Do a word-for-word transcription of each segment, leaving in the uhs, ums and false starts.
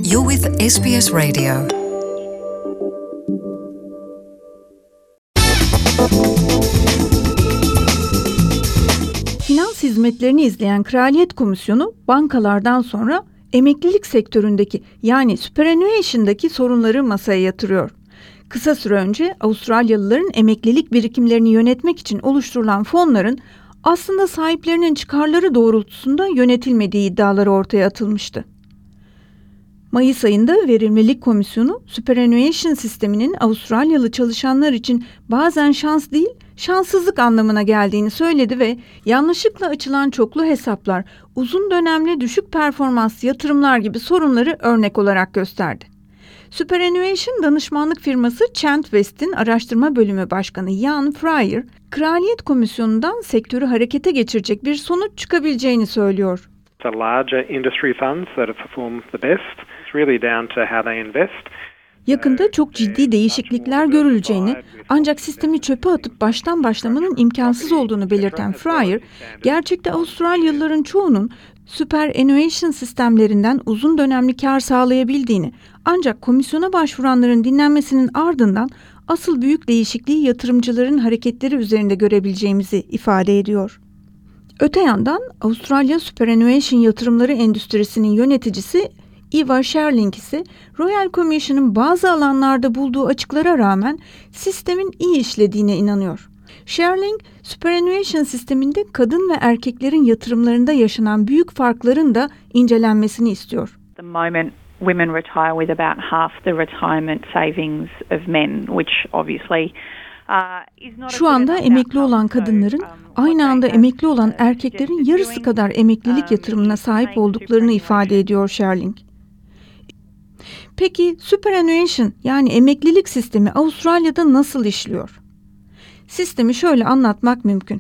You're with S B S Radio. Finans hizmetlerini izleyen Kraliyet Komisyonu bankalardan sonra emeklilik sektöründeki yani superannuation'daki sorunları masaya yatırıyor. Kısa süre önce Avustralyalıların emeklilik birikimlerini yönetmek için oluşturulan fonların aslında sahiplerinin çıkarları doğrultusunda yönetilmediği iddiaları ortaya atılmıştı. Mayıs ayında Verimlilik Komisyonu, superannuation sisteminin Avustralyalı çalışanlar için bazen şans değil, şanssızlık anlamına geldiğini söyledi ve yanlışlıkla açılan çoklu hesaplar, uzun dönemli düşük performans yatırımlar gibi sorunları örnek olarak gösterdi. Superannuation danışmanlık firması Chant-West'in araştırma bölümü başkanı Ian Fryer, Kraliyet Komisyonu'ndan sektörü harekete geçirecek bir sonuç çıkabileceğini söylüyor. The larger industry funds that have performed the best. It's really down to how they invest. Yakında çok ciddi değişiklikler görüleceğini, ancak sistemi çöpe atıp baştan başlamanın imkansız olduğunu belirten Fryer, gerçekte Avustralyalıların çoğunun superannuation sistemlerinden uzun dönemli kar sağlayabildiğini, ancak komisyona başvuranların dinlenmesinin ardından asıl büyük değişikliği yatırımcıların hareketleri üzerinde görebileceğimizi ifade ediyor. Öte yandan Avustralya Superannuation Yatırımları Endüstrisi'nin yöneticisi Eva Sherling ise Royal Commission'ın bazı alanlarda bulduğu açıklara rağmen sistemin iyi işlediğine inanıyor. Sherling, superannuation sisteminde kadın ve erkeklerin yatırımlarında yaşanan büyük farkların da incelenmesini istiyor. At the moment, women retire with about half the retirement savings of men, which obviously Şu anda emekli olan kadınların aynı anda emekli olan erkeklerin yarısı kadar emeklilik yatırımına sahip olduklarını ifade ediyor Sherling. Peki superannuation yani emeklilik sistemi Avustralya'da nasıl işliyor? Sistemi şöyle anlatmak mümkün.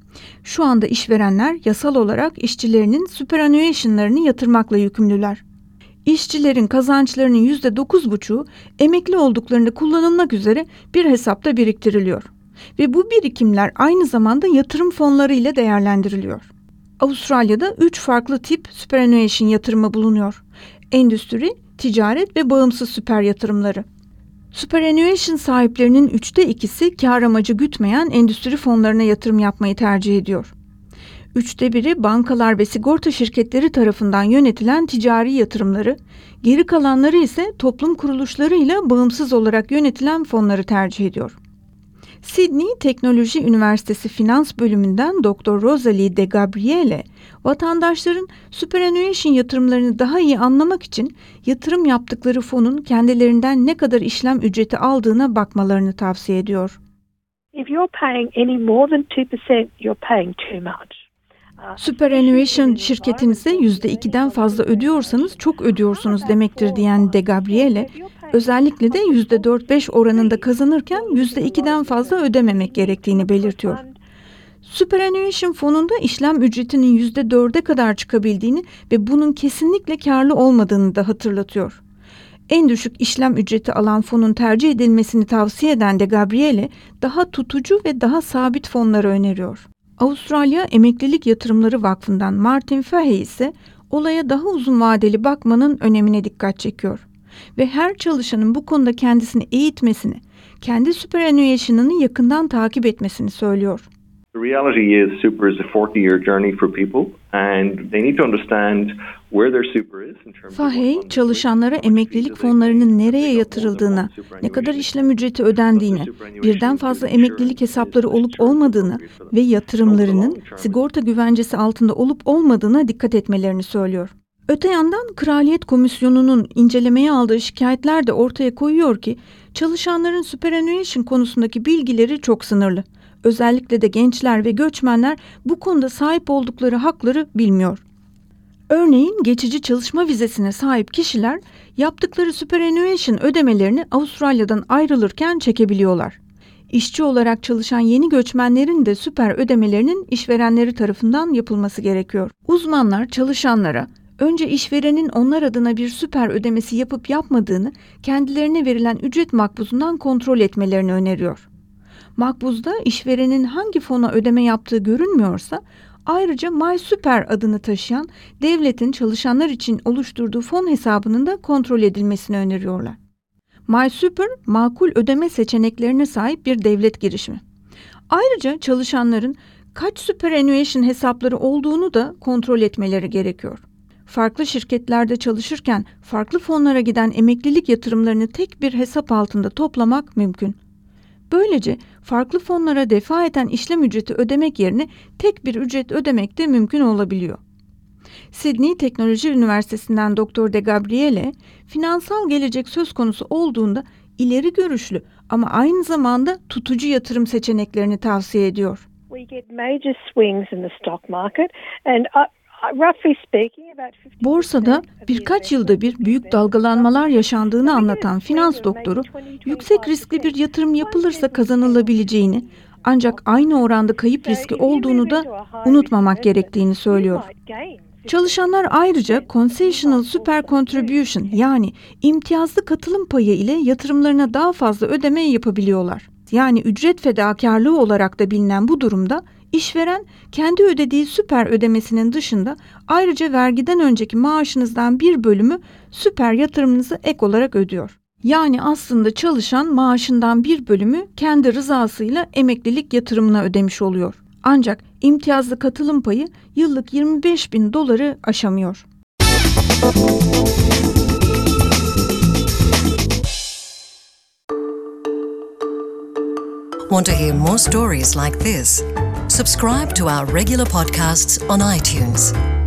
Şu anda işverenler yasal olarak işçilerinin superannuation'larını yatırmakla yükümlüler. İşçilerin kazançlarının yüzde dokuz buçuğu emekli olduklarında kullanılmak üzere bir hesapta biriktiriliyor. Ve bu birikimler aynı zamanda yatırım fonları ile değerlendiriliyor. Avustralya'da üç farklı tip superannuation yatırımı bulunuyor. Endüstri, ticaret ve bağımsız süper yatırımları. Superannuation sahiplerinin üçte ikisi kar amacı gütmeyen endüstri fonlarına yatırım yapmayı tercih ediyor. Üçte biri bankalar ve sigorta şirketleri tarafından yönetilen ticari yatırımları, geri kalanları ise toplum kuruluşlarıyla bağımsız olarak yönetilen fonları tercih ediyor. Sydney Teknoloji Üniversitesi Finans Bölümünden Doktor Rosalie De Gabriele, vatandaşların superannuation yatırımlarını daha iyi anlamak için yatırım yaptıkları fonun kendilerinden ne kadar işlem ücreti aldığına bakmalarını tavsiye ediyor. If you're paying any more than two percent, you're paying too much. Superannuation şirketinize yüzde ikiden fazla ödüyorsanız çok ödüyorsunuz demektir diyen De Gabriele, özellikle de yüzde dört beş oranında kazanırken yüzde ikiden fazla ödememek gerektiğini belirtiyor. Superannuation fonunda işlem ücretinin yüzde dörde kadar çıkabildiğini ve bunun kesinlikle karlı olmadığını da hatırlatıyor. En düşük işlem ücreti alan fonun tercih edilmesini tavsiye eden De Gabriele, daha tutucu ve daha sabit fonları öneriyor. Avustralya Emeklilik Yatırımları Vakfı'ndan Martin Fahey ise olaya daha uzun vadeli bakmanın önemine dikkat çekiyor ve her çalışanın bu konuda kendisini eğitmesini, kendi superannuation'ını yakından takip etmesini söylüyor. The reality is super is a forty year journey for people and they need to understand where their super is in terms of Fahey, çalışanlara emeklilik fonlarının nereye yatırıldığına, ne kadar işlem ücreti ödendiğine, birden fazla emeklilik hesapları olup olmadığını ve yatırımlarının sigorta güvencesi altında olup olmadığına dikkat etmelerini söylüyor. Öte yandan Kraliyet Komisyonu'nun incelemeye aldığı şikayetler de ortaya koyuyor ki çalışanların superannuation konusundaki bilgileri çok sınırlı. Özellikle de gençler ve göçmenler bu konuda sahip oldukları hakları bilmiyor. Örneğin geçici çalışma vizesine sahip kişiler yaptıkları superannuation ödemelerini Avustralya'dan ayrılırken çekebiliyorlar. İşçi olarak çalışan yeni göçmenlerin de süper ödemelerinin işverenleri tarafından yapılması gerekiyor. Uzmanlar çalışanlara önce işverenin onlar adına bir süper ödemesi yapıp yapmadığını kendilerine verilen ücret makbuzundan kontrol etmelerini öneriyor. Makbuzda işverenin hangi fona ödeme yaptığı görünmüyorsa Ayrıca MySuper adını taşıyan devletin çalışanlar için oluşturduğu fon hesabının da kontrol edilmesini öneriyorlar. MySuper, makul ödeme seçeneklerine sahip bir devlet girişimi. Ayrıca çalışanların kaç superannuation hesapları olduğunu da kontrol etmeleri gerekiyor. Farklı şirketlerde çalışırken farklı fonlara giden emeklilik yatırımlarını tek bir hesap altında toplamak mümkün. Böylece farklı fonlara defaeten işlem ücreti ödemek yerine tek bir ücret ödemek de mümkün olabiliyor. Sydney Teknoloji Üniversitesi'nden Doktor De Gabriele, finansal gelecek söz konusu olduğunda ileri görüşlü ama aynı zamanda tutucu yatırım seçeneklerini tavsiye ediyor. We get major swings in the stock market and uh, roughly speaking about fifty percent Borsada of birkaç the yılda bir büyük dalgalanmalar yaşandığını anlatan finans doktoru, yüksek riskli bir yatırım yapılırsa kazanılabileceğini, ancak aynı oranda kayıp riski olduğunu da unutmamak gerektiğini söylüyor. Çalışanlar ayrıca Concessional Super Contribution yani imtiyazlı katılım payı ile yatırımlarına daha fazla ödeme yapabiliyorlar. Yani ücret fedakarlığı olarak da bilinen bu durumda işveren kendi ödediği süper ödemesinin dışında ayrıca vergiden önceki maaşınızdan bir bölümü süper yatırımınızı ek olarak ödüyor. Yani aslında çalışan maaşından bir bölümü kendi rızasıyla emeklilik yatırımına ödemiş oluyor. Ancak imtiyazlı katılım payı yıllık yirmi beş bin doları aşamıyor. Want to hear more stories like this? Subscribe to our regular podcasts on iTunes.